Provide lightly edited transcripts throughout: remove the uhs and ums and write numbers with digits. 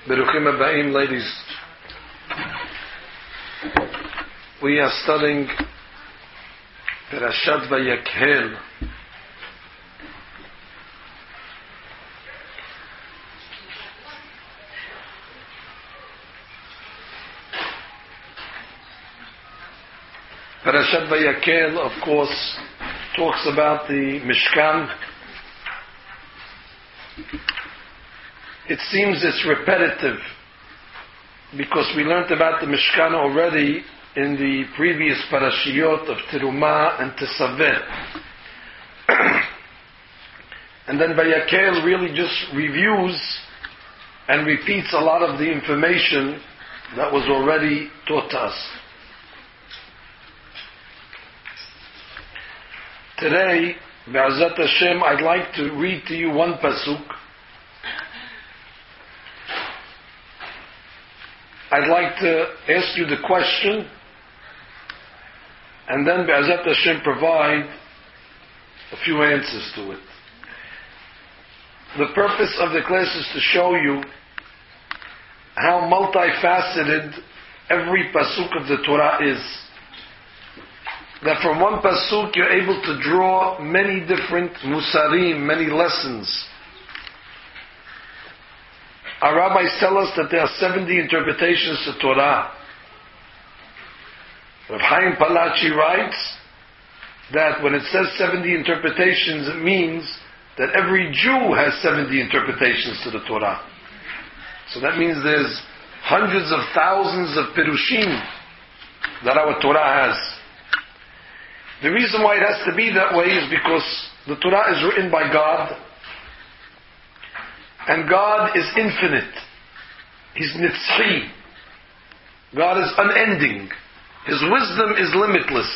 Beruchim Abaim, ladies. We are studying Parashat Vayakhel. Parashat Vayakhel, of course, talks about the Mishkan. It seems it's repetitive because we learned about the Mishkan already in the previous parashiyot of Terumah and Tesaveh. And then Vayakhel really just reviews and repeats a lot of the information that was already taught to us. Today, Be'ezrat Hashem, I'd like to read to you one pasuk. I'd like to ask you the question, and then Be'ezrat Hashem provide a few answers to it. The purpose of the class is to show you how multifaceted every pasuk of the Torah is. That from one pasuk you're able to draw many different musarim, many lessons. Our rabbis tell us that there are 70 interpretations to Torah. Rav Chaim Palachi writes that when it says 70 interpretations, it means that every Jew has 70 interpretations to the Torah. So that means there's hundreds of thousands of pirushim that our Torah has. The reason why it has to be that way is because the Torah is written by God, and God is infinite. He's nitzchi. God is unending. His wisdom is limitless.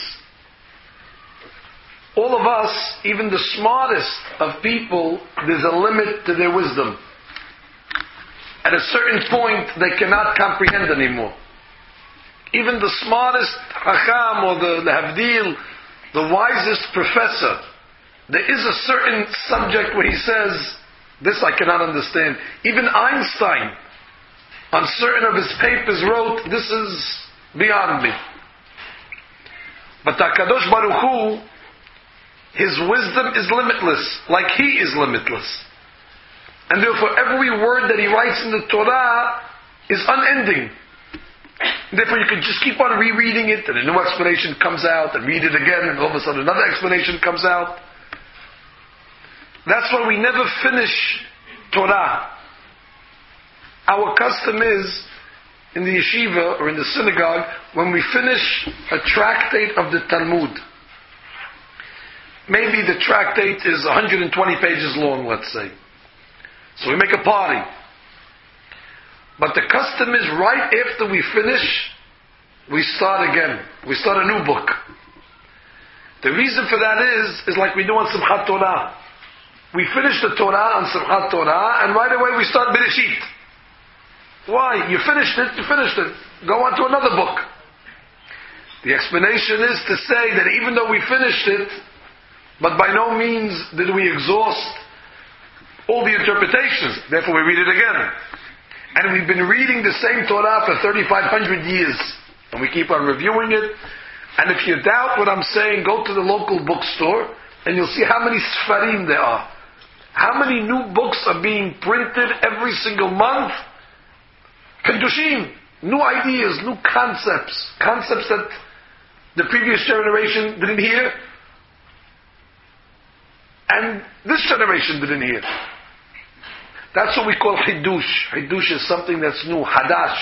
All of us, even the smartest of people, there's a limit to their wisdom. At a certain point, they cannot comprehend anymore. Even the smartest hacham or the havdil, the wisest professor, there is a certain subject where he says, this I cannot understand. Even Einstein, on certain of his papers, wrote, this is beyond me. But HaKadosh Baruch Hu, his wisdom is limitless, like he is limitless. And therefore every word that he writes in the Torah is unending. Therefore you can just keep on rereading it, and a new explanation comes out, and read it again, and all of a sudden another explanation comes out. That's why we never finish Torah. Our custom is, in the yeshiva or in the synagogue, when we finish a tractate of the Talmud, maybe the tractate is 120 pages long, let's say. So we make a party. But the custom is right after we finish, we start again. We start a new book. The reason for that is like we do on Simchat Torah. We finish the Torah on Simchat Torah, and right away we start Bereshit. Why? You finished it. Go on to another book. The explanation is to say that even though we finished it, but by no means did we exhaust all the interpretations. Therefore we read it again. And we've been reading the same Torah for 3,500 years. And we keep on reviewing it. And if you doubt what I'm saying, go to the local bookstore, and you'll see how many Sfarim there are. How many new books are being printed every single month? Kedushim, new ideas, new concepts that the previous generation didn't hear, and this generation didn't hear. That's what we call Hidush. Hidush is something that's new, Hadash.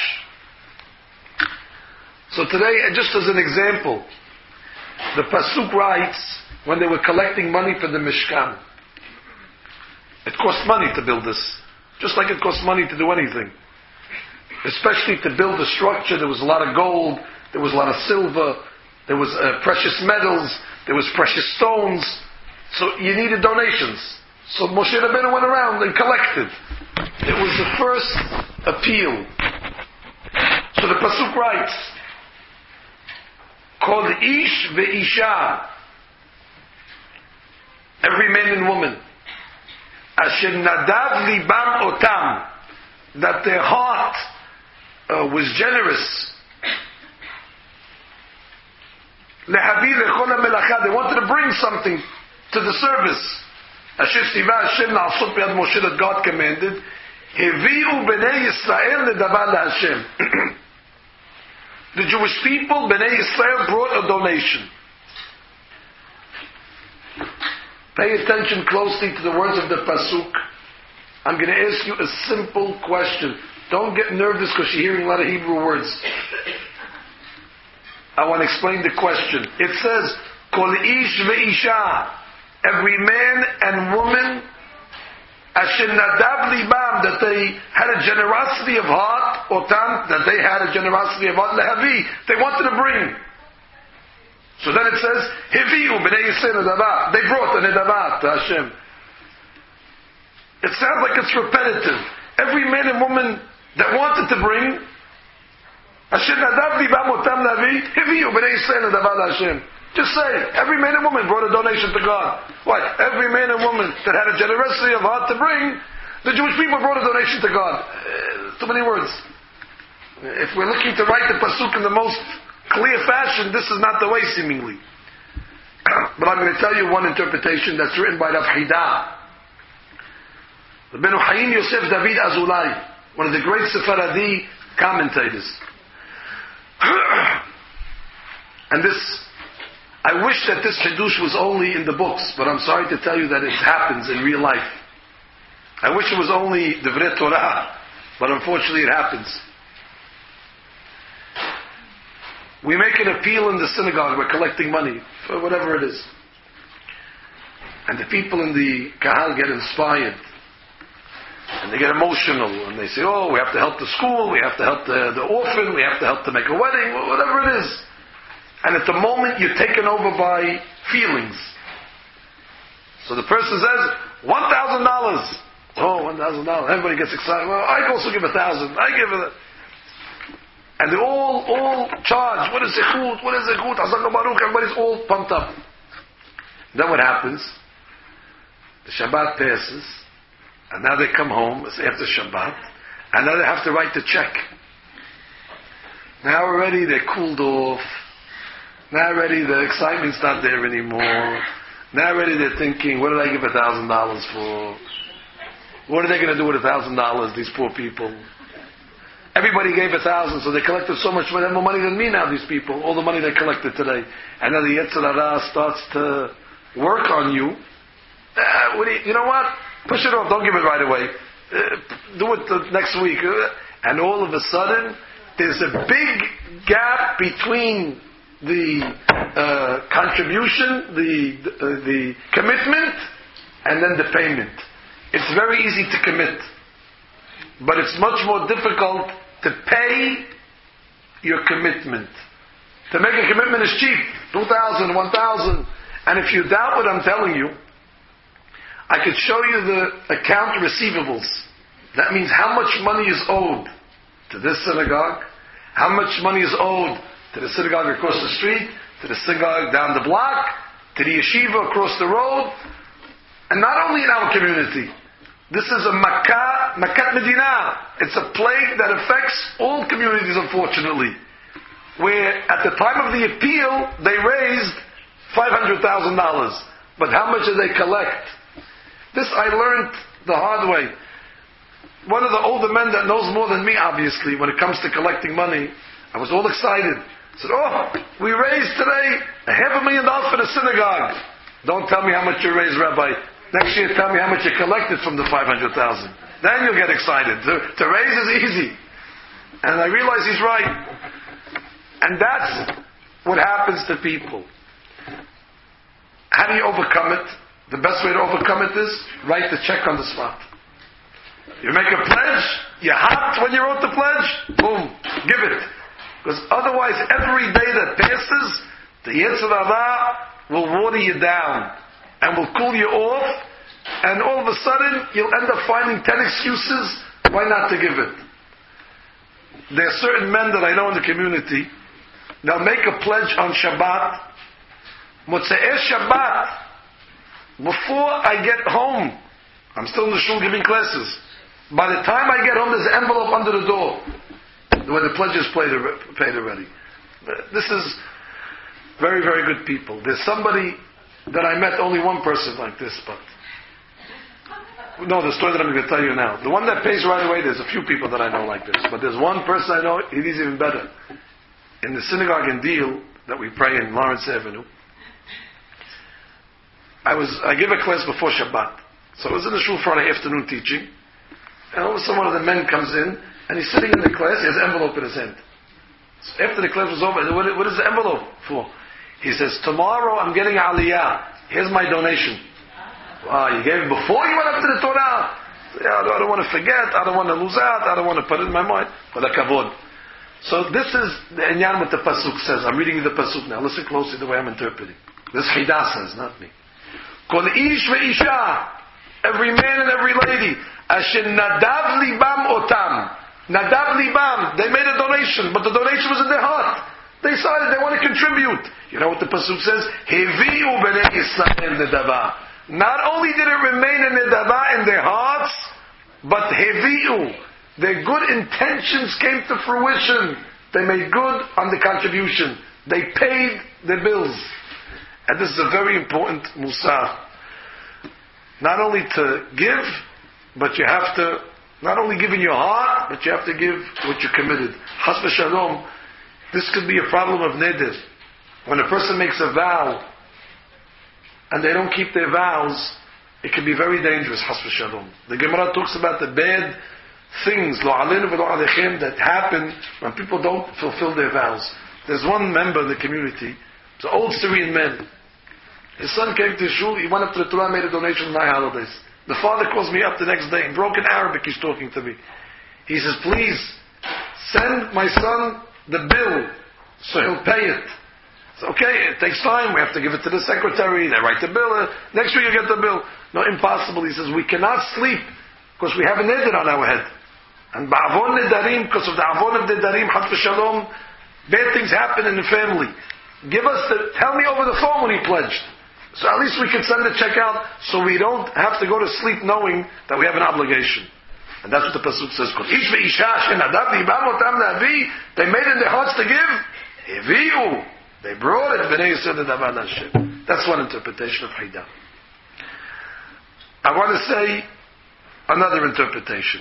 So today, just as an example, the Pasuk writes, when they were collecting money for the Mishkan, it cost money to build this, just like it costs money to do anything. Especially to build the structure, there was a lot of gold, there was a lot of silver, there was precious metals, there was precious stones, so you needed donations. So Moshe Rabbeinu went around and collected. It was the first appeal. So the Pasuk writes, Kol ish ve'isha, every man and woman, asher nadav libam otam, that their heart was generous. They wanted to bring something to the service. That God commanded. The Jewish people, Bnei Yisrael, brought a donation. Pay attention closely to the words of the Pasuk. I'm going to ask you a simple question. Don't get nervous because you're hearing a lot of Hebrew words. I want to explain the question. It says, Kol ish ve'isha, every man and woman, asher nadav libam, that they had a generosity of heart, otam, that they had a generosity of heart, lehavi, they wanted to bring. So then it says, Heviu b'nei Yisrael nedavah, they brought the nedavah to Hashem. It sounds like it's repetitive. Every man and woman that wanted to bring, asher nadav libam otam lehavi, Heviu b'nei Yisrael nedavah to Hashem. Just say, every man and woman brought a donation to God. What? Every man and woman that had a generosity of heart to bring, the Jewish people brought a donation to God. Too many words. If we're looking to write the Pasuk in the most clear fashion, this is not the way, seemingly. But I'm going to tell you one interpretation that's written by Rav Hida. The Benu Hayim Yosef David Azulai, one of the great Sephardi commentators. And this, I wish that this Hidush was only in the books, but I'm sorry to tell you that it happens in real life. I wish it was only Divrei Torah, but unfortunately it happens. We make an appeal in the synagogue, we're collecting money for whatever it is. And the people in the Kahal get inspired. And they get emotional, and they say, oh, we have to help the school, we have to help the orphan, we have to help to make a wedding, whatever it is. And at the moment you're taken over by feelings. So the person says, $1,000. Oh, $1,000. Everybody gets excited. Well, I also give 1,000. I give it. And they all charge. What is zechut? What is zechut? Hazak Baruch. Everybody's all pumped up. Then what happens? The Shabbat passes, and now they come home. It's after Shabbat, and now they have to write the check. Now already they're cooled off. Now already the excitement's not there anymore. Now already they're thinking, what did I give $1,000 for? What are they going to do with $1,000? These poor people. Everybody gave 1,000, so they collected so much more money than me now, these people. All the money they collected today. And then the Yetzer Hara starts to work on you. You know what? Push it off. Don't give it right away. Do it the next week. And all of a sudden, there's a big gap between the contribution, the commitment, and then the payment. It's very easy to commit. But it's much more difficult to pay your commitment. To make a commitment is cheap. 2,000, 1,000. And if you doubt what I'm telling you, I could show you the account receivables. That means how much money is owed to this synagogue, how much money is owed to the synagogue across the street, to the synagogue down the block, to the yeshiva across the road, and not only in our community. This is a Makat Medina. It's a plague that affects all communities, unfortunately. Where at the time of the appeal, they raised $500,000. But how much did they collect? This I learned the hard way. One of the older men that knows more than me, obviously, when it comes to collecting money, I was all excited. I said, oh, we raised today $500,000 for the synagogue. Don't tell me how much you raised, Rabbi. Next year, tell me how much you collected from the 500,000. Then you'll get excited. To raise is easy. And I realize he's right. And that's what happens to people. How do you overcome it? The best way to overcome it is write the check on the spot. You make a pledge, you're hot when you wrote the pledge, boom, give it. Because otherwise, every day that passes, the Yetzer Hara will water you down and will cool you off, and all of a sudden you'll end up finding 10 excuses why not to give it. There are certain men that I know in the community, they'll make a pledge on Shabbat, Motzei Shabbat, before I get home. I'm still in the shul giving classes. By the time I get home, there's an envelope under the door where the pledge is paid already. This is very, very good people. There's somebody that I met, only one person like this, but no, the story that I'm going to tell you now. The one that pays right away, there's a few people that I know like this, but there's one person I know, he's even better. In the synagogue in Deal that we pray in Lawrence Avenue, I give a class before Shabbat. So I was in the shul Friday afternoon teaching, and all of a sudden one of the men comes in, and he's sitting in the class, he has an envelope in his hand. So after the class was over, what is the envelope for? He says, tomorrow I'm getting Aliyah. Here's my donation. Wow, you gave it before you went up to the Torah? Yeah, I don't want to forget, I don't want to lose out, I don't want to put it in my mind. For the kavod. So this is the inyan what the pasuk says. I'm reading you the pasuk now. Listen closely the way I'm interpreting. This Hida says, not me. Kol ish ve'isha, every man and every lady, asher nadav libam otam. Nadav libam, they made a donation, but the donation was in their heart. They decided they want to contribute. You know what the pasuk says? Hevi'u b'nei Yisrael nedava. Not only did it remain in nedava in their hearts, but hevi'u, their good intentions came to fruition. They made good on the contribution. They paid their bills. And this is a very important musar. Not only to give, but you have to, not only give in your heart, but you have to give what you committed. Chas v'shalom, this could be a problem of neder. When a person makes a vow, and they don't keep their vows, it can be very dangerous, chas v'shalom. The Gemara talks about the bad things, lo aleinu v'lo alechem, that happen when people don't fulfill their vows. There's one member in the community, it's an old Syrian man. His son came to shul, he went up to the Torah, made a donation on my holidays. The father calls me up the next day, in broken Arabic he's talking to me. He says, please, send my son the bill, so he'll pay it. So, okay, it takes time, we have to give it to the secretary, they write the bill, next week you get the bill. No, impossible. He says, we cannot sleep, because we have a neder on our head. And ba'avon nedarim, because of the avon of nedarim, chat v'shalom, bad things happen in the family. Tell me over the phone when he pledged. So at least we can send a check out, so we don't have to go to sleep knowing that we have an obligation. And that's what the pasuk says. They made it in their hearts to give. They brought it. That's one interpretation of Hida. I want to say another interpretation.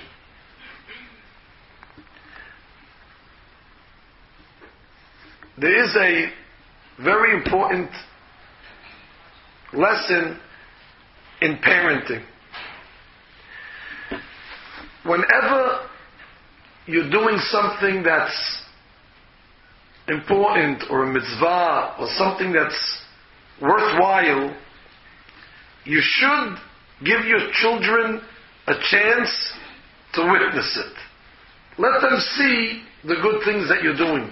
There is a very important lesson in parenting. Whenever you're doing something that's important, or a mitzvah, or something that's worthwhile, you should give your children a chance to witness it. Let them see the good things that you're doing.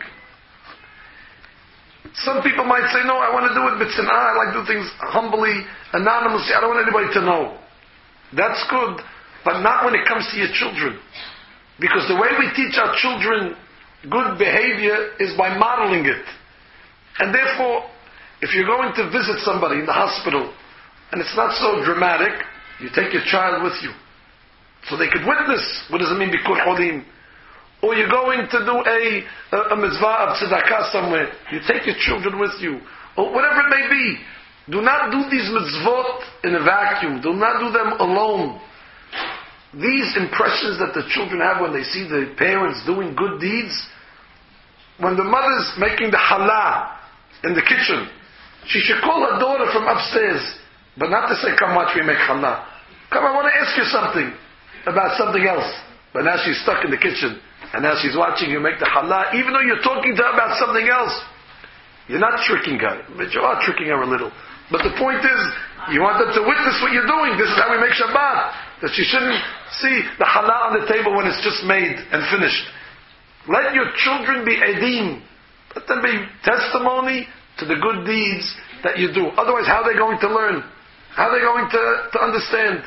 Some people might say, no, I want to do it b'tzanah, I like to do things humbly, anonymously, I don't want anybody to know. That's good, but not when it comes to your children. Because the way we teach our children good behavior is by modeling it. And therefore, if you're going to visit somebody in the hospital, and it's not so dramatic, you take your child with you. So they could witness, what does it mean, bikur holim? Or you're going to do a mitzvah of tzedakah somewhere, you take your children with you, or whatever it may be. Do not do these mitzvot in a vacuum. Do not do them alone. These impressions that the children have when they see the parents doing good deeds, when the mother's making the halal in the kitchen, she should call her daughter from upstairs, but not to say, come watch me make halal. Come, I want to ask you something about something else. But now she's stuck in the kitchen, and now she's watching you make the halal, even though you're talking to her about something else. You're not tricking her, but you are tricking her a little. But the point is, you want them to witness what you're doing. This is how we make Shabbat. That she shouldn't see the halal on the table when it's just made and finished. Let your children be edim. Let them be testimony to the good deeds that you do. Otherwise, how are they going to learn? How are they going to understand?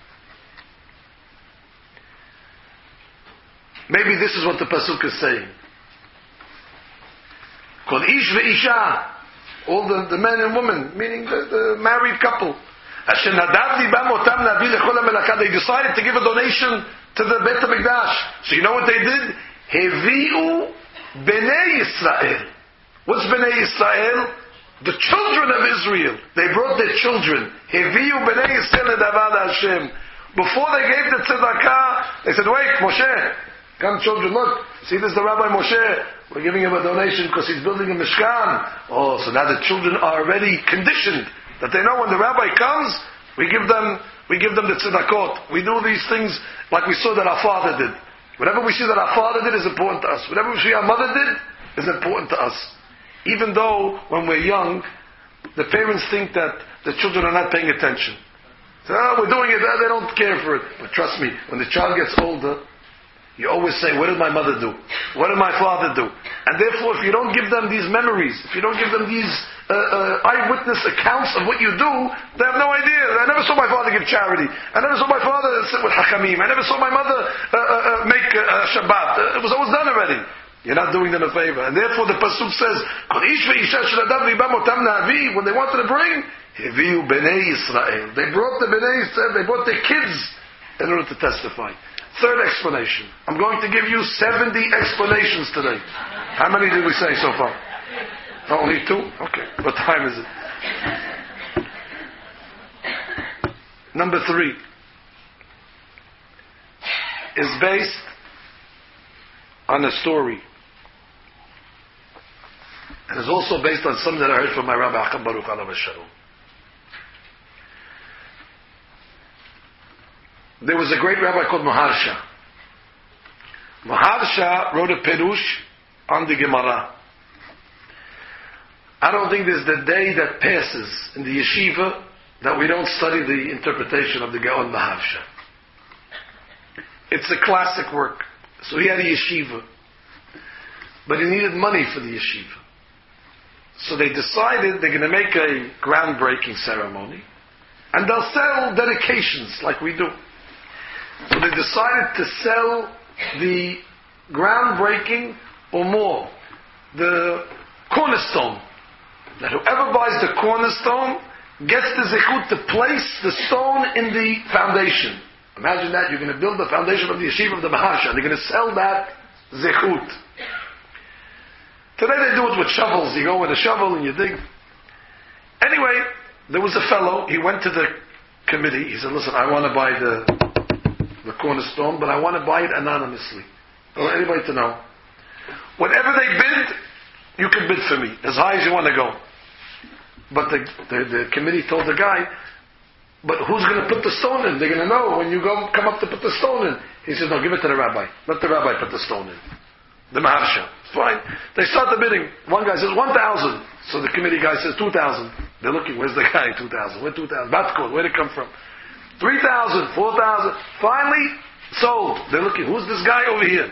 Maybe this is what the pasuk is saying. Kol ish ve'isha, all the men and women, meaning the married couple. They decided to give a donation to the Beit HaMikdash. So you know what they did? Hevi'u Bnei Yisrael. What's Bnei Yisrael? The children of Israel. They brought their children. Hevi'u Bnei Yisrael Edavad Hashem. Before they gave the tzedakah, they said, wait, Moshe, come children, look, see this is the Rabbi Moshe. We're giving him a donation because he's building a Mishkan. Oh, so now the children are already conditioned that they know when the Rabbi comes, we give them the tzedakot. We do these things like we saw that our father did. Whatever we see that our father did is important to us. Whatever we see our mother did is important to us. Even though when we're young, the parents think that the children are not paying attention. So, we're doing it, they don't care for it. But trust me, when the child gets older, you always say, what did my mother do? What did my father do? And therefore, if you don't give them these memories, if you don't give them these eyewitness accounts of what you do, they have no idea. I never saw my father give charity. I never saw my father sit with Hakamim. I never saw my mother make Shabbat. It was always done already. You're not doing them a favor. And therefore the Pasuk says, when they wanted to bring, Hevi'u Bnei Yisrael. They brought the Bnei Yisrael, they brought their kids in order to testify. Third explanation. I'm going to give you 70 explanations today. How many did we say so far? Only 2? Okay. What time is it? Number 3 is based on a story. And is also based on something that I heard from my Rabbi Acham Baruch Alav Shalom. There was a great rabbi called Maharsha. Maharsha wrote a Perush on the Gemara. I don't think there's the day that passes in the yeshiva that we don't study the interpretation of the Gaon Maharsha. It's a classic work. So he had a yeshiva, but he needed money for the yeshiva. So they decided they're going to make a groundbreaking ceremony, and they'll sell dedications like we do. So they decided to sell the groundbreaking or more, the cornerstone. That whoever buys the cornerstone gets the zechut to place the stone in the foundation. Imagine that, you're going to build the foundation of the yeshiva of the Maharsha, and they're going to sell that zechut. Today they do it with shovels. You go with a shovel and you dig. Anyway, there was a fellow, he went to the committee, he said, listen, I want to buy the cornerstone, but I want to buy it anonymously. I don't want anybody to know. Whatever they bid, you can bid for me, as high as you want to go. But the committee told the guy, but who's going to put the stone in? They're going to know when you come up to put the stone in. He says, no, give it to the rabbi. Let the rabbi put the stone in. The Maharsha. Fine. They start the bidding. One guy says 1,000. So the committee guy says 2,000. They're looking, where's the guy? 2,000. Where 2,000? Batskol. Where'd it come from? 3,000. 4,000. Finally, sold. They're looking, who's this guy over here?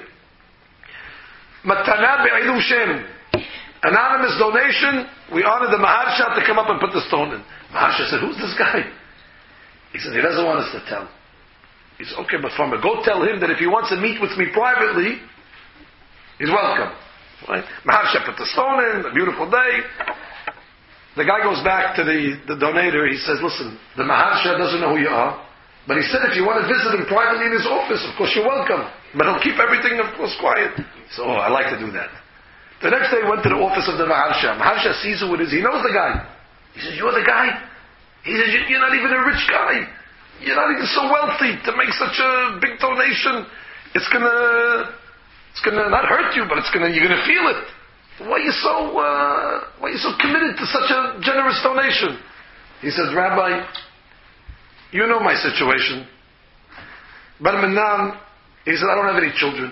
Matana be'ilum shem. Anonymous donation. We honor the Maharsha to come up and put the stone in. Maharsha said, who's this guy? He said, he doesn't want us to tell. He said, okay, but Farmer, go tell him that if he wants to meet with me privately, he's welcome. Right? Maharsha put the stone in, a beautiful day. The guy goes back to the donator, he says, listen, the Maharsha doesn't know who you are, but he said if you want to visit him privately in his office, of course you're welcome. But he'll keep everything, of course, quiet. So, I like to do that. The next day he went to the office of the Maharsha. Maharsha sees who it is. He knows the guy. He says, you're the guy? He says, you're not even a rich guy. You're not even so wealthy to make such a big donation. It's gonna not hurt you, but you're gonna feel it. Why are you so committed to such a generous donation? He says, Rabbi, you know my situation. Bar Minan, he said, I don't have any children.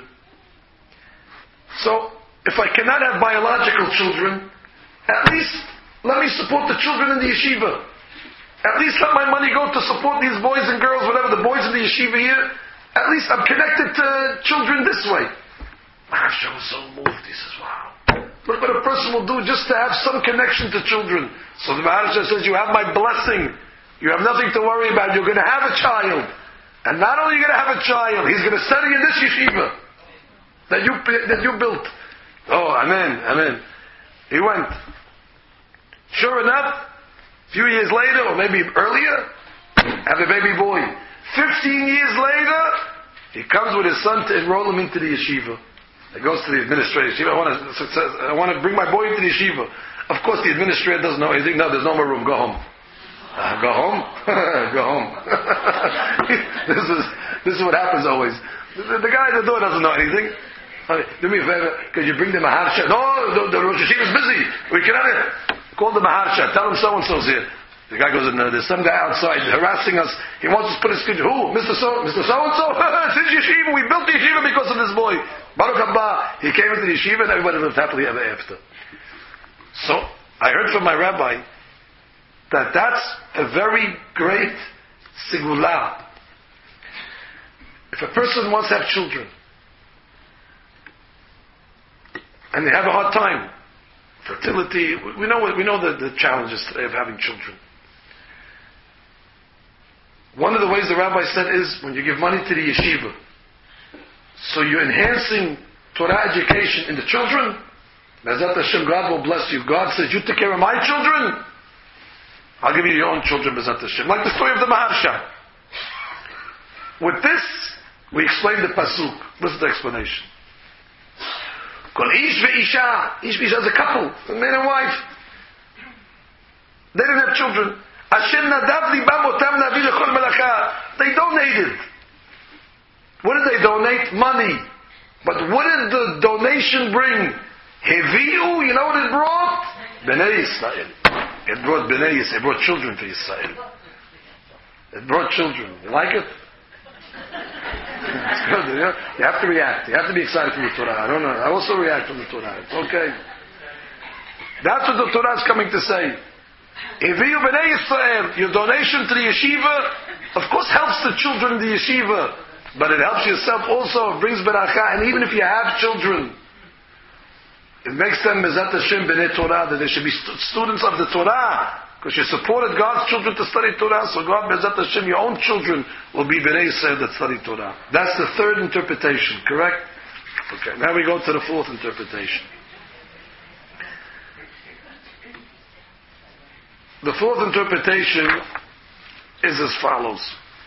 So, if I cannot have biological children, at least let me support the children in the yeshiva. At least let my money go to support these boys and girls, whatever the boys in the yeshiva here. At least I'm connected to children this way. Maharsha was so moved. He says, wow. Look what a person will do just to have some connection to children. So the Maharsha says, you have my blessing. You have nothing to worry about. You're going to have a child. And not only are you going to have a child, he's going to study in this yeshiva that you built. Oh, amen, amen. He went. Sure enough, a few years later, or maybe earlier, have a baby boy. 15 years later, he comes with his son to enroll him into the yeshiva. He goes to the administrator. I want to bring my boy into the yeshiva. Of course, the administrator doesn't know anything. No, there's no more room. Go home. Go home? Go home. This is what happens always. The guy at the door doesn't know anything. Do me a favor. Could you bring the maharsha? No, the Rosh Hashiva is busy. We cannot. Call the maharsha. Tell him so-and-so's here. The guy goes, there's some guy outside harassing us. He wants us to put his kid. Who? Mr. So-and-so? It's his yeshiva. We built the yeshiva because of this boy. Baruch haba. He came into the yeshiva and everybody lived happily ever after. So, I heard from my rabbi that that's a very great sigula. If a person wants to have children, and they have a hard time, fertility, we know the challenges today of having children. One of the ways the rabbi said is when you give money to the yeshiva, so you're enhancing Torah education in the children. Bezat Hashem, God will bless you. God says, you take care of my children, I'll give you your own children, Bezat Hashem. Like the story of the Maharsha. With this, we explain the pasuk. This is the explanation. Kol ish ve'isha. Ish ve'isha is a couple, a man and wife. They didn't have children. Hashem nadav libam otam navi lechol melacha. They donated. What did they donate? Money. But what did the donation bring? Hevi'u, you know what it brought? Bnei Yisrael. It brought Bnei Yisrael. It brought children to Yisrael. It brought children. You like it? It's good. You have to react. You have to be excited from the Torah. I don't know. I also react from the Torah. It's okay. That's what the Torah is coming to say. Hevi'u Bnei Yisrael. Your donation to the yeshiva, of course, helps the children in the yeshiva. But it helps yourself also. It brings beracha. And even if you have children, it makes them Mezat Hashem B'nei Torah, that they should be students of the Torah. Because you supported God's children to study Torah, so God, Mezat Hashem, your own children will be B'nei Yisrael that study Torah. That's the third interpretation, correct? Okay, now we go to the fourth interpretation. The fourth interpretation is as follows.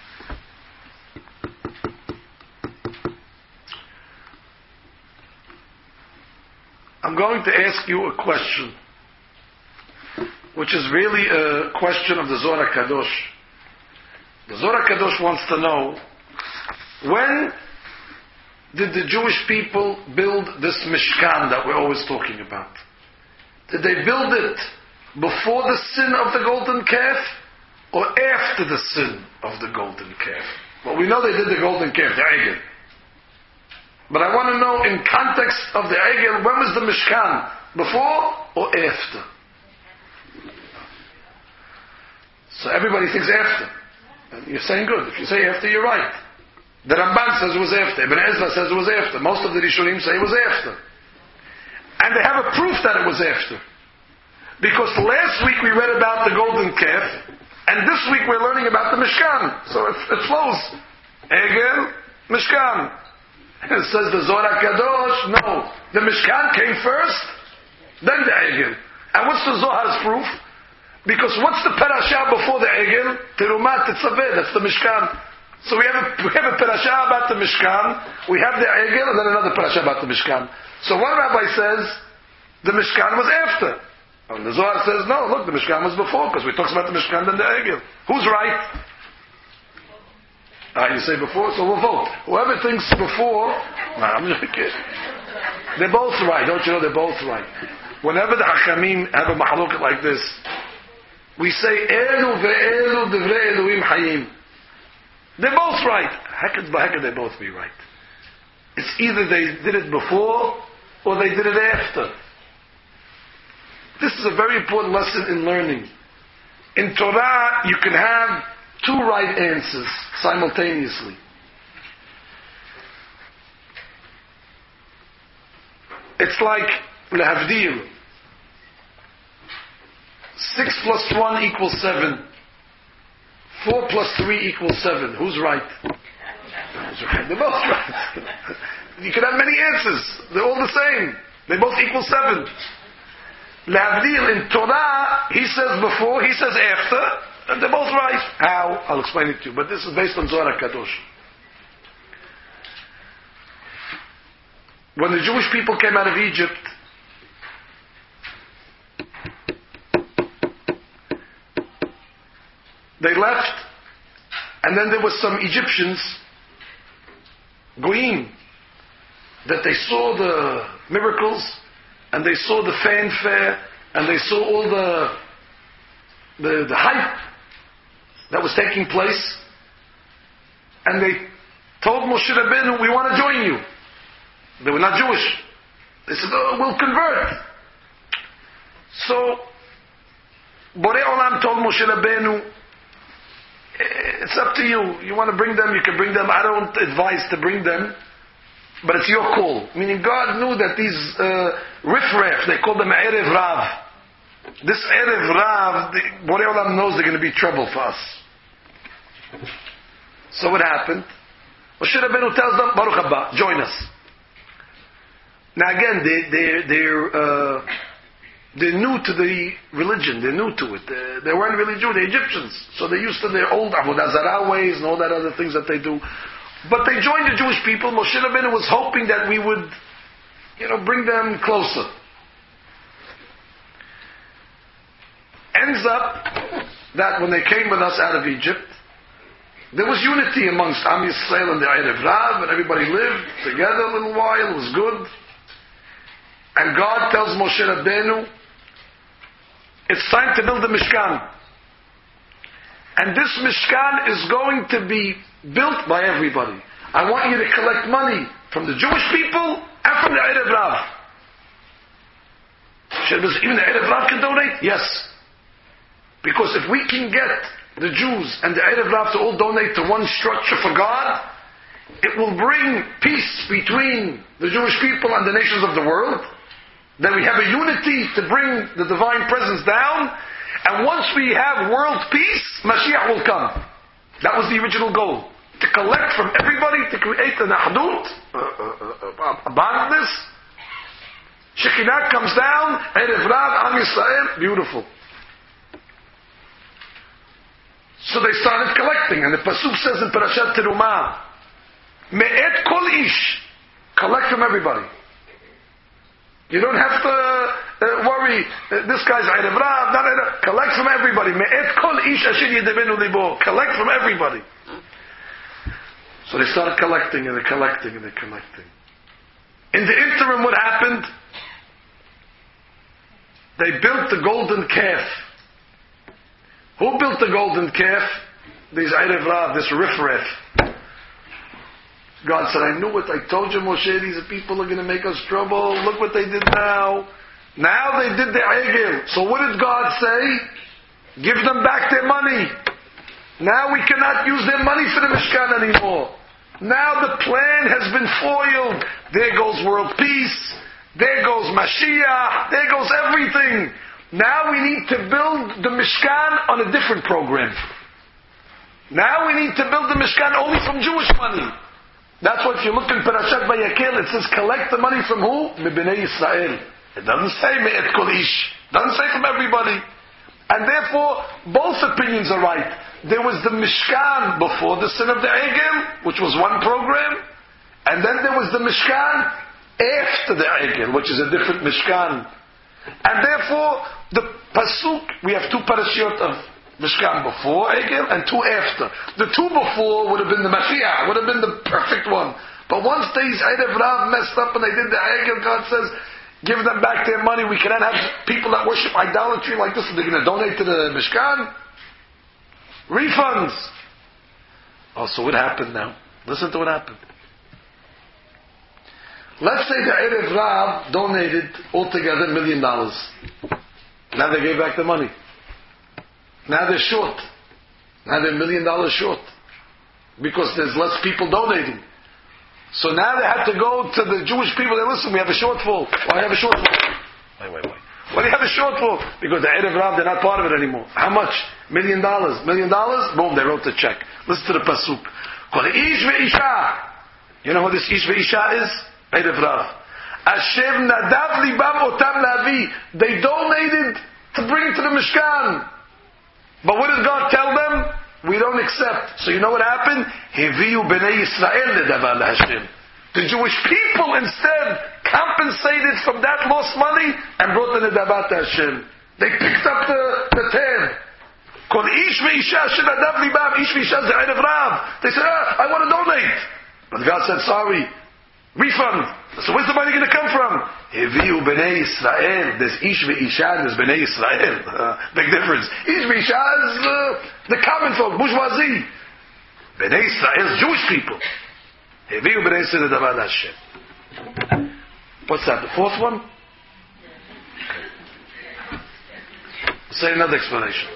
I'm going to ask you a question, which is really a question of the Zohar HaKadosh. The Zohar HaKadosh wants to know, when did the Jewish people build this Mishkan that we're always talking about? Did they build it before the sin of the golden calf, or after the sin of the golden calf? Well, we know they did the golden calf, the Egel. But I want to know, in context of the Egel, when was the Mishkan? Before or after? So everybody thinks after. And you're saying good. If you say after, you're right. The Ramban says it was after. Ibn Ezra says it was after. Most of the Rishonim say it was after. And they have a proof that it was after. Because last week we read about the golden calf, and this week we're learning about the Mishkan. So it flows. Egel, Mishkan. It says the Zohar HaKadosh, no. The Mishkan came first, then the Egel. And what's the Zohar's proof? Because what's the parasha before the Egel? Terumat Tetzaveh, that's the Mishkan. So we have a parasha about the Mishkan, we have the Egel, and then another parasha about the Mishkan. So one rabbi says, the Mishkan was after. And the Zohar says, no, look, the Mishkan was before, because we talk about the Mishkan then the Egel. Who's right? You say before, so we'll vote. Whoever thinks before, I'm just kidding. They're both right. Don't you know they're both right? Whenever the Hachamim have a mahloket like this, we say, Elu ve'elu divrei Elohim hayim. They're both right. How could they both be right? It's either they did it before, or they did it after. This is a very important lesson in learning. In Torah, you can have two right answers simultaneously. It's like lehavdil. 6 plus 1 equals 7. 4 plus 3 equals 7. Who's right? They're both right. You can have many answers. They're all the same. They both equal 7. Lehavdil in Torah, he says before, he says after. And they're both right. How? I'll explain it to you. But this is based on Zohar HaKadosh. When the Jewish people came out of Egypt, they left, and then there was some Egyptians, Goyim, that they saw the miracles, and they saw the fanfare, and they saw all the hype that was taking place, and they told Moshe Rabbeinu, we want to join you. They were not Jewish. They said, oh, we'll convert. So, Borei Olam told Moshe Rabbeinu, it's up to you. You want to bring them, you can bring them. I don't advise to bring them, but it's your call. Meaning God knew that these riffraff, they called them Erev Rav. This Erev Rav, Borei Olam knows they're going to be trouble for us. So what happened? Moshe Rabbeinu tells them, Baruch Haba, join us. Now again, they're new to the religion. They're new to it. They weren't really Jews. They're Egyptians. So they're used to their old Avodah Zarah ways and all that other things that they do. But they joined the Jewish people. Moshe Rabbeinu was hoping that we would, bring them closer. Ends up that when they came with us out of Egypt, there was unity amongst Am Yisrael and the Erev Rav, and everybody lived together a little while. It was good. And God tells Moshe Rabbeinu, it's time to build the Mishkan. And this Mishkan is going to be built by everybody. I want you to collect money from the Jewish people and from the Erev Rav. Even the Erev Rav can donate? Yes. Because if we can get the Jews and the Erev Rav to all donate to one structure for God, it will bring peace between the Jewish people and the nations of the world. Then we have a unity to bring the divine presence down. And once we have world peace, Mashiach will come. That was the original goal. To collect from everybody, to create an ahdut, a bondness. Shekinah comes down, Erev Rav, Am Yisrael, beautiful. So they started collecting, and the Pasuk says in Parashat Terumah, Me'et kol ish, collect from everybody. You don't have to worry, this guy's Erev Rav, collect from everybody. Me'et kol ish asher yedebenu libo, collect from everybody. So they started collecting, and they're collecting, and they're collecting. In the interim, what happened? They built the golden calf. Who built the golden calf? These Erev Rav, this riffraff. God said, I knew what I told you, Moshe, these people are going to make us trouble. Look what they did now. Now they did the Egel. So what did God say? Give them back their money. Now we cannot use their money for the Mishkan anymore. Now the plan has been foiled. There goes world peace. There goes Mashiach. There goes everything. Now we need to build the Mishkan on a different program. Now we need to build the Mishkan only from Jewish money. That's why if you look in Parashat Vayakel, it says collect the money from who? Mibnei Yisrael. It doesn't say Me'et Kol Ish. It doesn't say from everybody. And therefore, both opinions are right. There was the Mishkan before the sin of the Egel, which was one program. And then there was the Mishkan after the Egel, which is a different Mishkan. And therefore, the Pasuk, we have two parashiot of Mishkan before Egel and two after. The two before would have been the Mashiach, would have been the perfect one. But once these Erev Rav messed up and they did the Egel, God says, give them back their money. We cannot have people that worship idolatry like this and they're going to donate to the Mishkan. Refunds. Oh, so what happened now? Listen to what happened. Let's say the Erev Rav donated altogether $1 million. Now they gave back the money. Now they're short. Now they're $1 million short. Because there's less people donating. So now they have to go to the Jewish people and listen, we have a shortfall. Why have a shortfall? Wait. Why do you have a shortfall? Because the Erev Rav, they're not part of it anymore. How much? $1 million. $1 million? Boom, they wrote the check. Listen to the Pasuk. Ish ve'isha. You know what this Ish ve'isha is? Erev Rav. Asher nadav libam otam lavi. They donated to bring to the Mishkan. But what did God tell them? We don't accept. So you know what happened? Heviu b'nei Yisrael ledavar Hashem. The Jewish people instead compensated from that lost money and brought the nedavar to Hashem. They picked up the tab. Kol ish ve'isha shenadav libam, ish ve'isha ze'erev rav. They said, I want to donate. But God said, sorry, refund. So where's the money going to come from? Heviu b'nei Yisrael. There's ish ve'isha and there's b'nei Yisrael. Big difference. Ish ve'isha is the common folk, bourgeoisie. B'nei Yisrael is Jewish people. Heviu b'nei Yisrael ledavar Hashem. What's that, the fourth one? Say another explanation.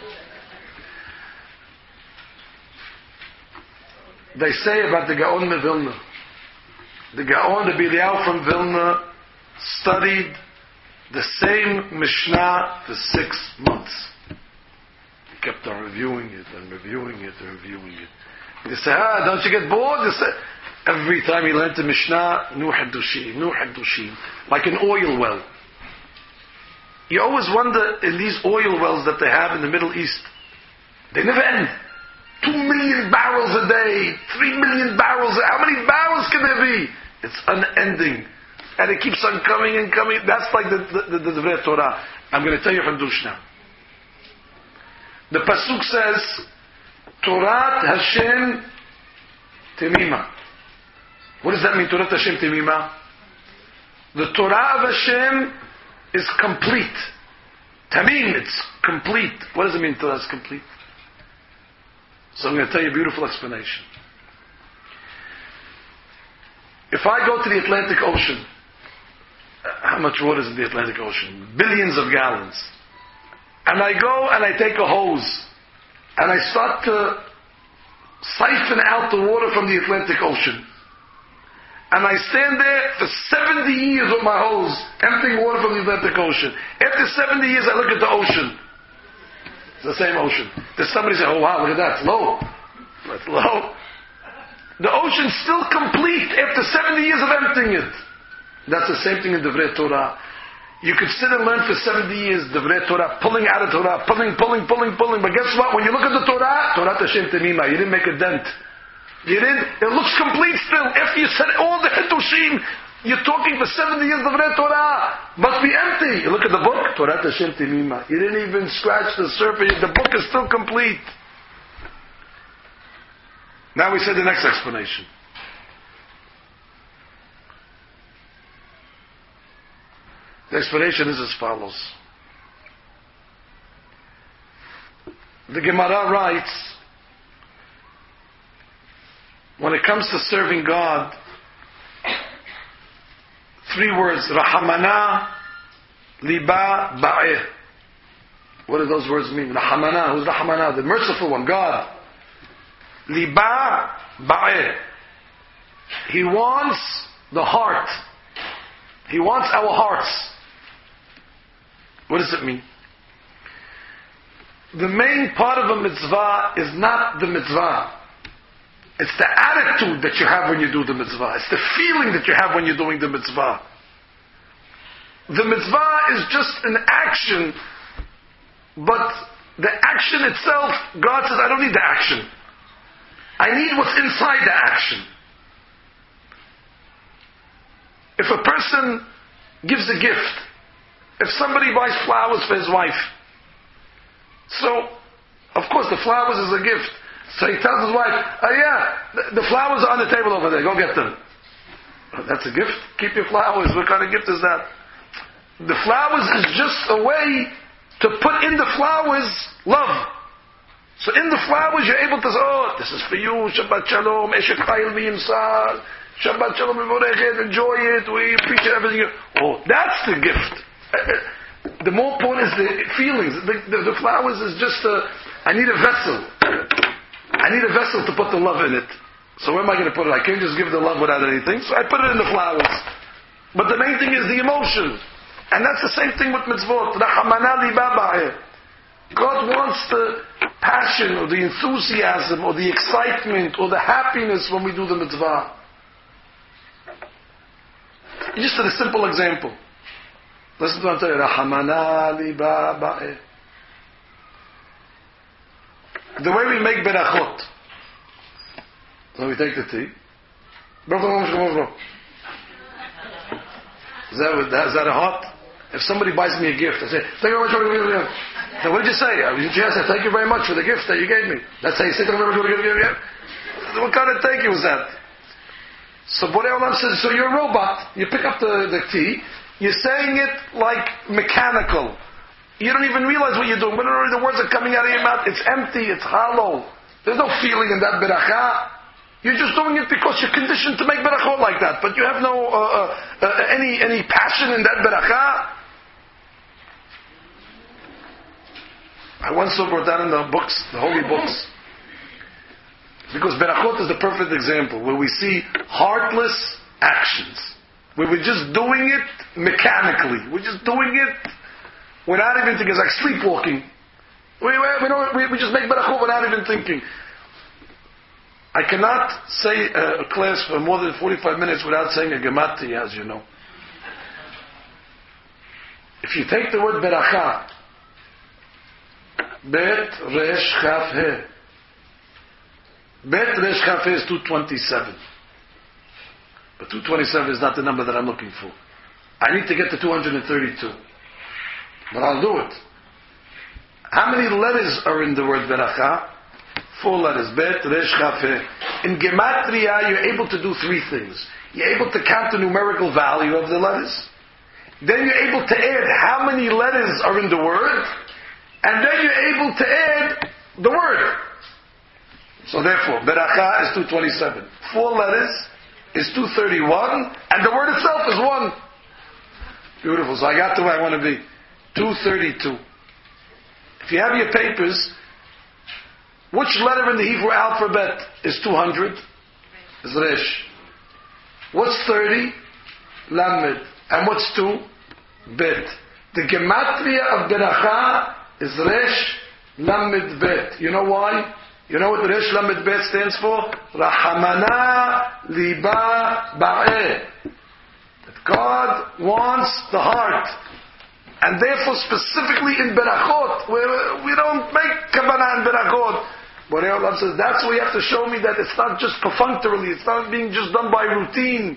They say about the Gaon of Vilna. The Gaon, the Bilial from Vilna, studied the same Mishnah for 6 months. He kept on reviewing it and reviewing it and reviewing it. They say, don't you get bored? They say, every time he learned the Mishnah, new hadushim, like an oil well. You always wonder in these oil wells that they have in the Middle East, they never end. 2 million barrels a day, 3 million barrels. How many barrels can there be? It's unending. And it keeps on coming and coming. That's like the Divrei Torah. I'm going to tell you Hadush now. The Pasuk says, Torat Hashem Temima. What does that mean, Torat Hashem Temima? The Torah of Hashem is complete. Tamim, it's complete. What does it mean, Torah is complete? So I'm going to tell you a beautiful explanation. If I go to the Atlantic Ocean, how much water is in the Atlantic Ocean? Billions of gallons. And I go and I take a hose and I start to siphon out the water from the Atlantic Ocean. And I stand there for 70 years with my hose, emptying water from the Atlantic Ocean. After 70 years, I look at the ocean. It's the same ocean. Does somebody say, oh wow, look at that, it's low. It's low. The ocean's still complete after 70 years of emptying it. That's the same thing in Divrei Torah. You could sit and learn for 70 years Divrei Torah, pulling out of Torah, pulling. But guess what? When you look at the Torah, Torah Hashem Temima, you didn't make a dent. You didn't. It looks complete still. After you said all the Hiddushim, you're talking for 70 years of Divrei Torah. Must be empty. You look at the book, Torah Hashem Temima. You didn't even scratch the surface. The book is still complete. Now we say the next explanation. The explanation is as follows. The Gemara writes, when it comes to serving God, 3 words, Rahamana, Liba, Ba'eh. What do those words mean? Rahamana, who's Rahamana? The merciful one, God. Liba, Ba'eh. He wants the heart. He wants our hearts. What does it mean? The main part of a mitzvah is not the mitzvah. It's the attitude that you have when you do the mitzvah. It's the feeling that you have when you're doing the mitzvah. The mitzvah is just an action, but the action itself, God says, I don't need the action. I need what's inside the action. If a person gives a gift, if somebody buys flowers for his wife, so, of course, the flowers is a gift. So he tells his wife, the flowers are on the table over there, go get them. That's a gift? Keep your flowers. What kind of gift is that? The flowers is just a way to put in the flowers love. So in the flowers you're able to say, this is for you, Shabbat Shalom, Eshet Chayil V'Yimsar, Shabbat Shalom, enjoy it, we appreciate everything. That's the gift. The more important is the feelings. The flowers is just I need a vessel. I need a vessel to put the love in it. So where am I going to put it? I can't just give the love without anything. So I put it in the flowers. But the main thing is the emotion. And that's the same thing with mitzvot. God wants the passion or the enthusiasm or the excitement or the happiness when we do the mitzvah. Just a simple example. Listen to what I'm telling you. the way we make berachot. So we take the tea. Is that a hot? If somebody buys me a gift, I say, thank you very much. Now, what did you say? I said, thank you very much for the gift that you gave me. That's how you say, thank you very much for the gift. What kind of thank you was that? So Borei Olam says, so you're a robot. You pick up the tea. You're saying it like mechanical. You don't even realize what you're doing. But the words are coming out of your mouth. It's empty. It's hollow. There's no feeling in that beracha. You're just doing it because you're conditioned to make berachot like that. But you have no any passion in that beracha. I once saw brought down in the books, the holy books. Because berachot is the perfect example where we see heartless actions. Where we're just doing it mechanically. We're just doing it without even thinking. It's like sleepwalking. We just make berachot without even thinking. I cannot say a class for more than 45 minutes without saying a gematria, as you know. If you take the word beracha, Bet Resh Chaf He. Bet Resh Chaf He is 227. But 227 is not the number that I'm looking for. I need to get to 232. But I'll do it. How many letters are in the word beracha? 4 letters. Bet Resh Chaf He. In gematria, you're able to do 3 things. You're able to count the numerical value of the letters. Then you're able to add how many letters are in the word. And then you're able to add the word. So therefore, beracha is 227. 4 letters is 231, and the word itself is 1. Beautiful. So I got to where I want to be. 232. If you have your papers, which letter in the Hebrew alphabet is 200? Is Resh. What's 30? Lamed. And what's 2? Bet. The gematria of beracha is Resh Lamed Bet. You know why? You know what Resh Lamed Bet stands for? Rahamana Liba Ba'eh. That God wants the heart. And therefore specifically in Berachot, where we don't make Kavanah in Berachot. Borei Olam says, that's where you have to show me that it's not just perfunctorily, it's not being just done by routine.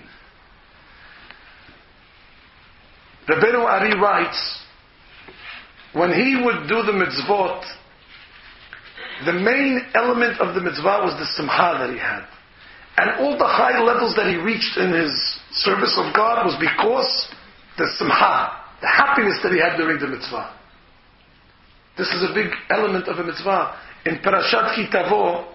Rabbeinu Ari writes, when he would do the mitzvot, the main element of the mitzvah was the simcha that he had. And all the high levels that he reached in his service of God was because the simcha, the happiness that he had during the mitzvah. This is a big element of a mitzvah. In Parashat Kitavo,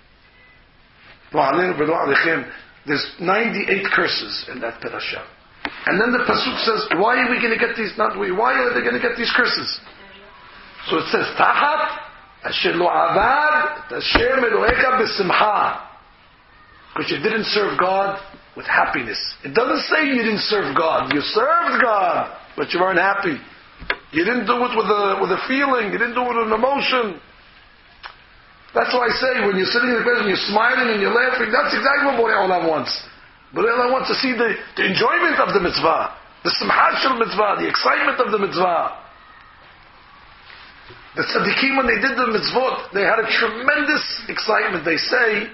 there's 98 curses in that parasha. And then the pasuk says, why are we going to get these? Why are they going to get these curses? So it says, Tahat asher lo avad Hashem Elohecha b'simcha, because you didn't serve God with happiness. It doesn't say you didn't serve God. You served God, but you weren't happy. You didn't do it with a feeling. You didn't do it with an emotion. That's why I say, when you're sitting in the place and you're smiling and you're laughing, that's exactly what Borei Olam wants. Borei Olam wants to see the enjoyment of the mitzvah, the simcha shel mitzvah, the excitement of the mitzvah. The tzaddikim, when they did the mitzvot, they had a tremendous excitement. They say,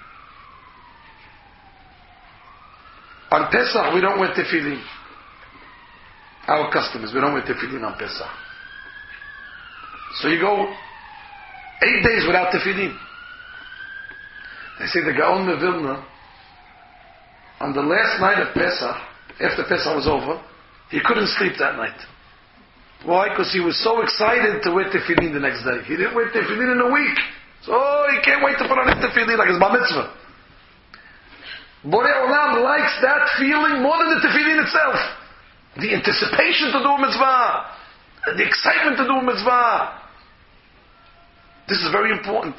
on Pesach, we don't wear tefillin. Our customers, we don't wear tefillin on Pesach. So you go 8 days without tefillin. They say the Gaon Mevilna, on the last night of Pesach, after Pesach was over, he couldn't sleep that night. Why? Because he was so excited to wear tefillin the next day. He didn't wear tefillin in a week. So he can't wait to put on his tefillin like his bar mitzvah. Borei Olam likes that feeling more than the tefillin itself. The anticipation to do a mitzvah. The excitement to do a mitzvah. This is very important.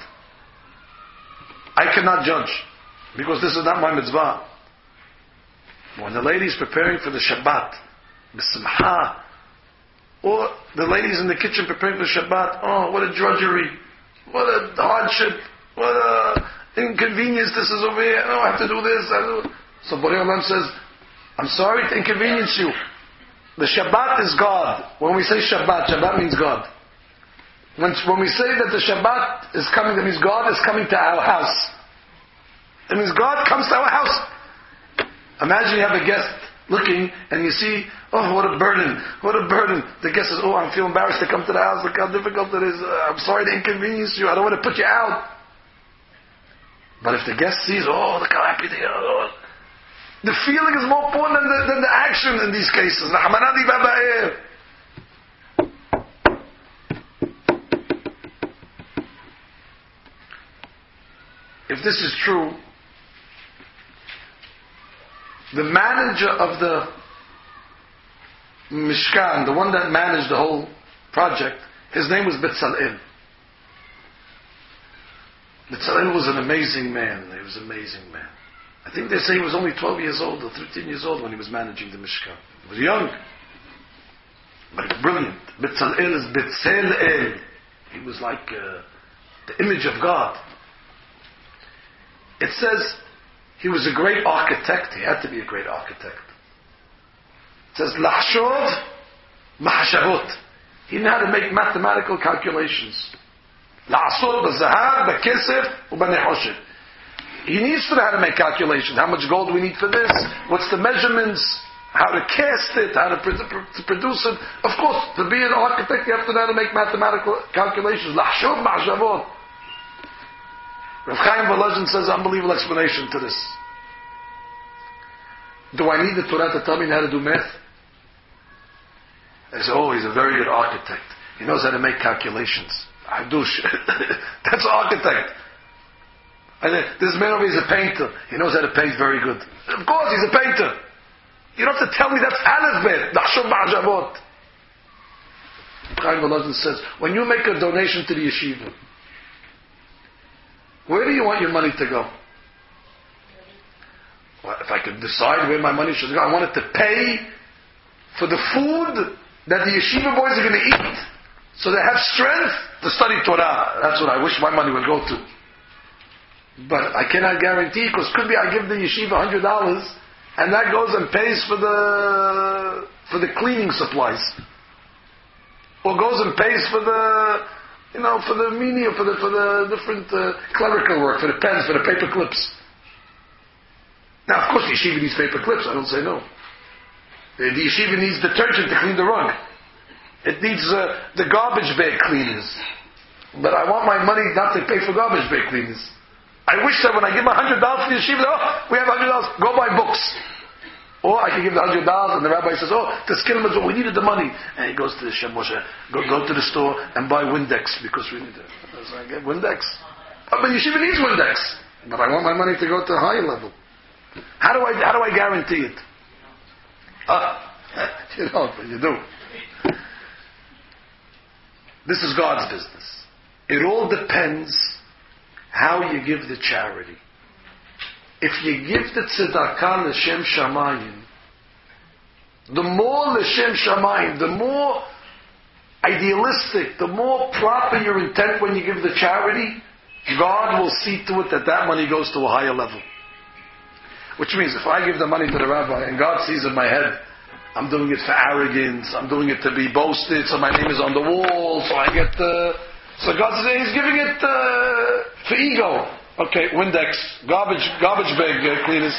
I cannot judge, because this is not my mitzvah. When the lady is preparing for the Shabbat, b'simcha, or the ladies in the kitchen preparing for Shabbat, oh, what a drudgery, what a hardship, what a inconvenience this is over here, oh, I have to do this, So Borei Olam says, I'm sorry to inconvenience you. The Shabbat is God. When we say Shabbat, Shabbat means God. When we say that the Shabbat is coming, that means God is coming to our house. It means God comes to our house. Imagine you have a guest looking and you see, oh, what a burden, what a burden. The guest says, oh, I feel embarrassed to come to the house. Look how difficult it is. I'm sorry to inconvenience you. I don't want to put you out. But if the guest sees, oh, look how happy they are. Oh, the feeling is more important than the action in these cases. If this is true, the manager of the Mishkan, the one that managed the whole project, his name was Betzalel. Betzalel was an amazing man. He was an amazing man. I think they say he was only 12 years old or 13 years old when he was managing the Mishkan. He was young, but he was brilliant. Betzalel is Betzalel. He was like the image of God. It says he was a great architect. He had to be a great architect. It says, Lachshov Mahashavot. He knew how to make mathematical calculations. La'asor b'zahav, b'kesef, u'b'nechoshet. He needs to know how to make calculations. How much gold we need for this? What's the measurements? How to cast it? How to produce it? Of course, to be an architect, you have to know how to make mathematical calculations. La'asor Mahashavot. Rav Chaim Volozhin says unbelievable explanation to this. Do I need the Torah to tell me how to do math? I say, oh, he's a very good architect. He knows how to make calculations. Hadush. That's an architect. This man over here is a painter. He knows how to paint very good. Of course, he's a painter. You don't have to tell me that's Aleph Bet. Nachshov Ma'ajavot. Chaim Volozhin says, when you make a donation to the yeshiva, where do you want your money to go? Well, if I could decide where my money should go, I want it to pay for the food that the yeshiva boys are going to eat, so they have strength to study Torah. That's what I wish my money would go to. But I cannot guarantee, because could be I give the yeshiva $100, and that goes and pays for the cleaning supplies, or goes and pays for the for the media, for the different clerical work, for the pens, for the paper clips. Now, of course, the yeshiva needs paper clips. I don't say no. The yeshiva needs detergent to clean the rug. It needs the garbage bag cleaners. But I want my money not to pay for garbage bag cleaners. I wish that when I give $100 to the yeshiva, oh, we have $100, go buy books. Or I can give the $100 and the rabbi says, oh, the Skilma, we needed the money. And he goes to the Shem Moshe, go to the store and buy Windex because we need it. So I get Windex. Oh, but yeshiva needs Windex. But I want my money to go to a higher level. How do I guarantee it? You do. This is God's business. It all depends how you give the charity. If you give the tzedakah l'shem shamayim, the more l'shem shamayim, the more idealistic, the more proper your intent when you give the charity, God will see to it that money goes to a higher level. Which means if I give the money to the rabbi and God sees in my head, I'm doing it for arrogance, I'm doing it to be boasted, so my name is on the wall, so I get so God says He's giving it for ego. Okay, Windex, garbage bag cleaners.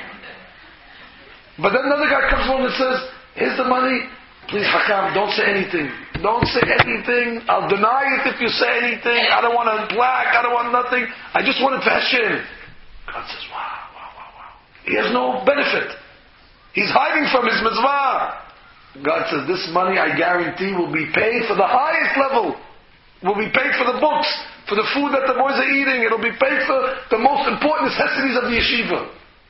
But then another guy comes along and says, here's the money, please Hakam, don't say anything. Don't say anything. I'll deny it if you say anything. I don't want to black, I don't want nothing. I just want it for Hashem. God says, wow. He has no benefit. He's hiding from his mitzvah. God says, this money I guarantee will be paid for the highest level. Will be paid for the books, for the food that the boys are eating. It'll be paid for the most important necessities of the yeshiva.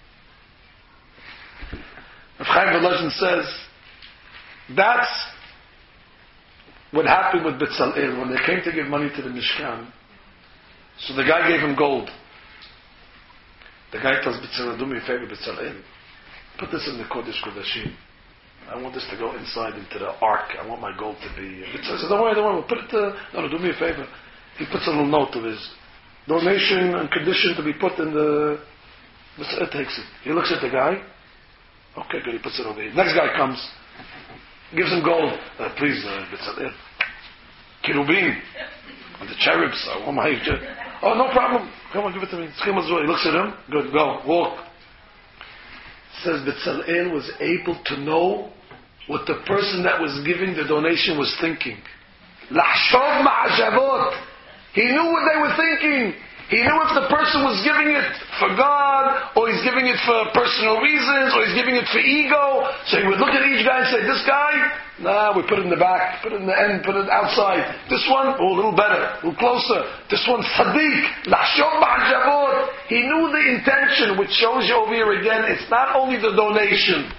Rav Chaim Volozhin says, that's what happened with Betzalel when they came to give money to the Mishkan. So the guy gave him gold. The guy tells Betzalel, do me a favor, Betzalel, put this in the Kodesh Kodashim. I want this to go inside into the ark. I want my gold to be... Betzalel says, don't worry, we'll put it no, do me a favor. He puts a little note of his donation and condition to be put in the... Betzalel takes it. He looks at the guy. Okay, good, he puts it over here. Next guy comes, gives him gold. Please, Betzalel. Kirubim, and the cherubs. Oh my! Oh, no problem. Come on, give it to me. He looks at him. Good, go, walk. Says Bezalel was able to know what the person that was giving the donation was thinking. Lahshov ma'ashavot. He knew what they were thinking. He knew if the person was giving it for God, or he's giving it for personal reasons, or he's giving it for ego. So he would look at each guy and say, this guy, nah, we put it in the back, put it in the end, put it outside. This one, oh, a little better, a little closer. This one's tzaddik, lachshov ba'ashavot. He knew the intention, which shows you over here again, it's not only the donation.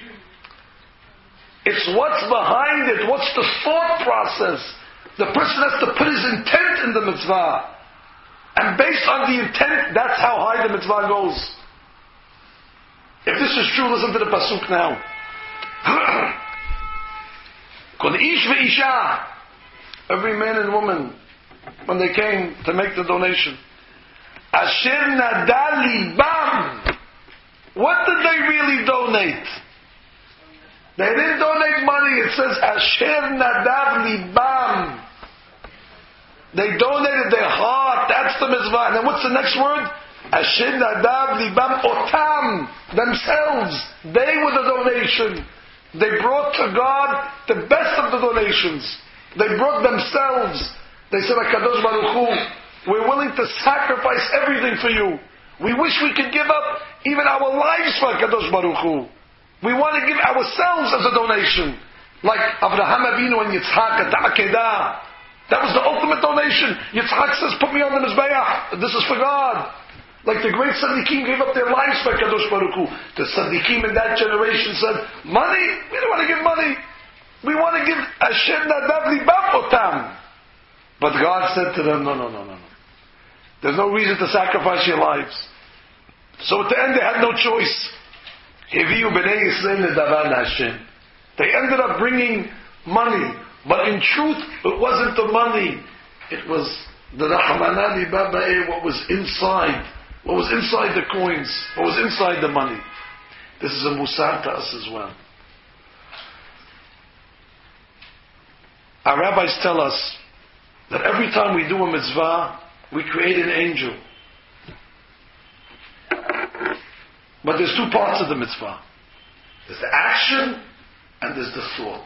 It's what's behind it, what's the thought process. The person has to put his intent in the mitzvah. And based on the intent, that's how high the mitzvah goes. If this is true, listen to the pasuk now. Kol ish ve'isha, every man and woman, when they came to make the donation, asher nada libam, what did they really donate? They didn't donate money. It says asher nadav libam. They donated their heart. That's the mitzvah. And then what's the next word? Asher nadav libam otam. Themselves. They were the donation. They brought to God the best of the donations. They brought themselves. They said, HaKadosh Baruch Hu, we're willing to sacrifice everything for you. We wish we could give up even our lives for HaKadosh Baruch Hu. We want to give ourselves as a donation. Like Avraham Avinu and Yitzhak at the Akedah. That was the ultimate donation. Yitzhak says, put me on the Mizbeach. This is for God. Like the great Tzaddikim gave up their lives for Kadosh Baruch Hu. The Tzaddikim in that generation said, money? We don't want to give money. We want to give Asher Nadav Libam Otam. But God said to them, no. There's no reason to sacrifice your lives. So at the end they had no choice. They ended up bringing money. But in truth, it wasn't the money. It was the Rahmana Libaba'e, what was inside. What was inside the coins. What was inside the money. This is a musar to us as well. Our rabbis tell us that every time we do a mitzvah, we create an angel. But there's two parts of the mitzvah. There's the action and there's the thought.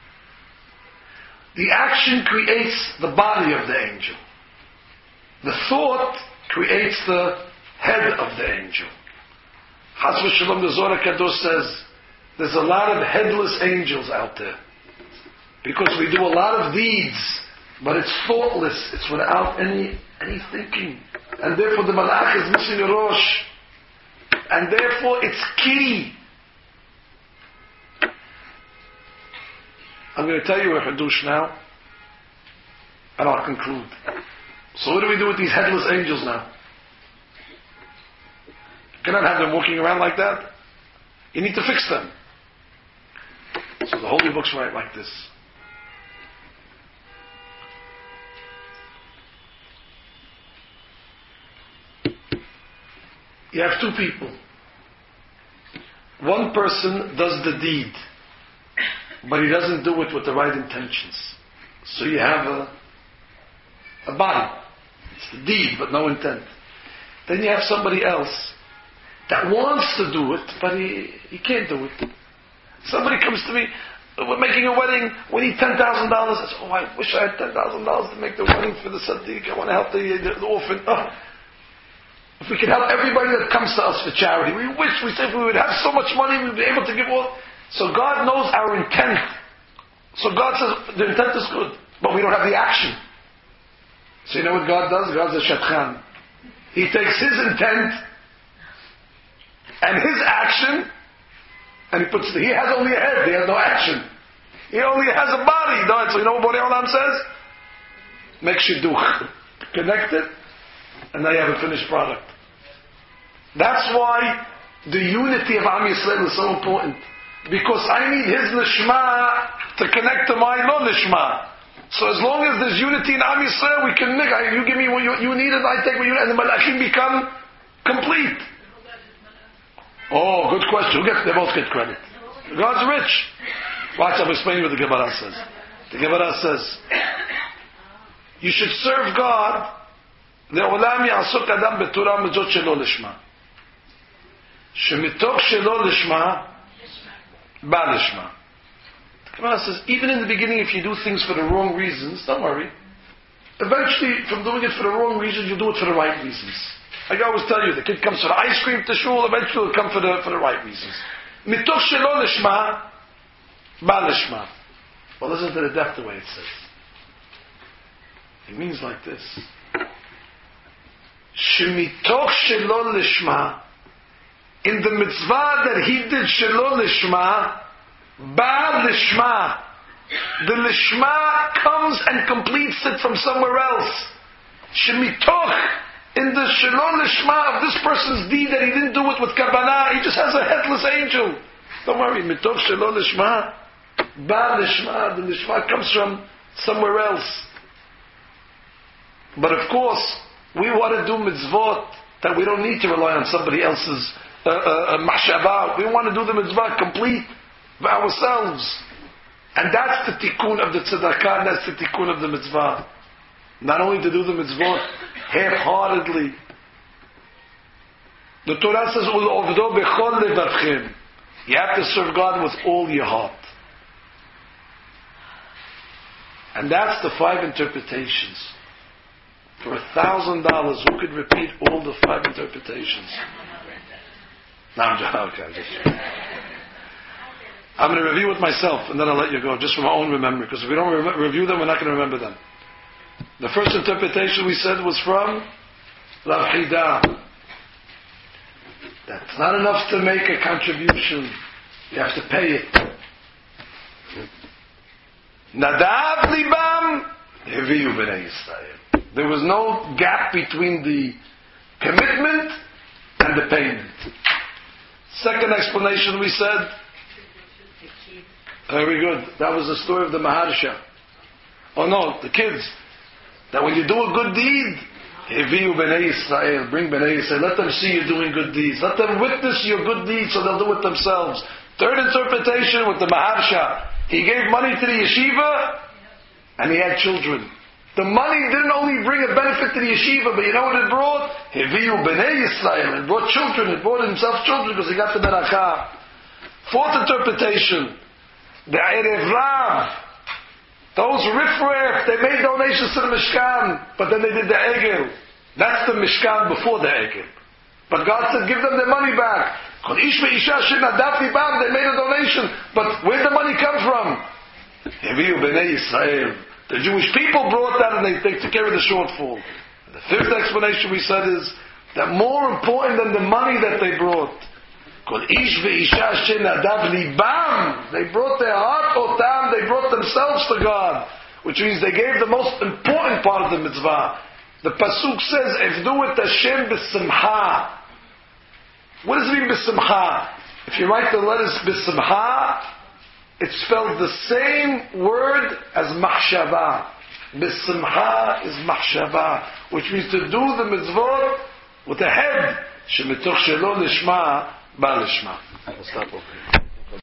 The action creates the body of the angel. The thought creates the head of the angel. Chas v'shalom, the Zohar Kadosh says, there's a lot of headless angels out there. Because we do a lot of deeds, but it's thoughtless. It's without any thinking. And therefore the malach is missing a rosh. And therefore it's key. I'm going to tell you a hadush now, and I'll conclude. So what do we do with these headless angels now? You cannot have them walking around like that. You need to fix them. So the holy books write like this. You have two people. One person does the deed, but he doesn't do it with the right intentions. So you have a body. It's the deed, but no intent. Then you have somebody else that wants to do it, but he can't do it. Somebody comes to me, we're making a wedding, we need $10,000. I say, I wish I had $10,000 to make the wedding for the Sadiq. I want to help the orphan. If we could help everybody that comes to us for charity, we say if we would have so much money, we'd be able to give all. So God knows our intent. So God says, the intent is good, but we don't have the action. So you know what God does? God's a shatchan. He takes his intent and his action, and he has only a head, he has no action. He only has a body. So you know what Borei Olam says? Make shidduch. Connect it, and now you have a finished product. That's why the unity of Am Yisrael is so important. Because I need his nishma to connect to my non-nishma. So as long as there's unity in Am Yisrael, we can make, you give me what you need and I take what you need, and the malachim become complete. Oh, good question. They both get credit. God's rich. Watch, I'm explaining what the Gemara says. The Gemara says, You should serve God. לעולם יעסוק אדם בתורה מזאת שלא לשמה. שמתוך שלא לשמה, בא לשמה. The Gemara says, even in the beginning, if you do things for the wrong reasons, don't worry. Eventually, from doing it for the wrong reasons, you do it for the right reasons. Like I always tell you, the kid comes for the ice cream to shul, eventually he'll come for the right reasons. Mitoch shelo lishma, ba lishma. Well, listen to the depth the way it says. It means like this. Shemitoch shelo lishma, in the mitzvah that he did shelo lishma, ba lishma. The lishma comes and completes it from somewhere else. Shemitoch, in the shelo lishma of this person's deed that he didn't do it with kavanah, he just has a headless angel. Don't worry, mitoch shelo lishma, ba lishma, the lishma comes from somewhere else. But of course, we want to do mitzvot that we don't need to rely on somebody else's mashava. We want to do the mitzvah complete by ourselves. And that's the tikkun of the tzedakah, and that's the tikkun of the mitzvah. Not only to do the mitzvot half-heartedly. The Torah says, "U'ovdo bechol levavchem." You have to serve God with all your heart. And that's the 5 interpretations. For $1,000, who could repeat all the 5 interpretations? No, I'm joking. I'm going to review it myself, and then I'll let you go, just from my own memory, because if we don't review them, we're not going to remember them. The first interpretation we said was from Rav Chida. That's not enough to make a contribution. You have to pay it. Nadav libam heviu b'nei Yisrael. There was no gap between the commitment and the payment. Second explanation we said, very good. That was the story of the Maharsha. Oh no, the kids. That when you do a good deed, Heviu b'nei Yisrael, bring b'nei Yisrael, let them see you doing good deeds. Let them witness your good deeds so they'll do it themselves. Third interpretation with the Maharsha. He gave money to the yeshiva, and he had children. The money didn't only bring a benefit to the yeshiva, but you know what it brought? Heviu b'nei Yisrael. It brought children. It brought himself children because he got the berakah. Fourth interpretation. The Erev Rav, those riffraff, they made donations to the Mishkan, but then they did the Egel. That's the Mishkan before the Egel. But God said, give them their money back. They made a donation, but where'd the money come from? The Jewish people brought that and they took care of the shortfall. The fifth explanation we said is that more important than the money that they brought, they brought their heart otam, they brought themselves to God, which means they gave the most important part of the mitzvah. The pasuk says, "Evdu et Hashem b'simcha." What does it mean b'simcha? If you write the letters b'simcha, it's spelled the same word as machshava. B'simcha is machshava, which means to do the mitzvot with the head. Shemitoch shelo lishma. We'll stop over here.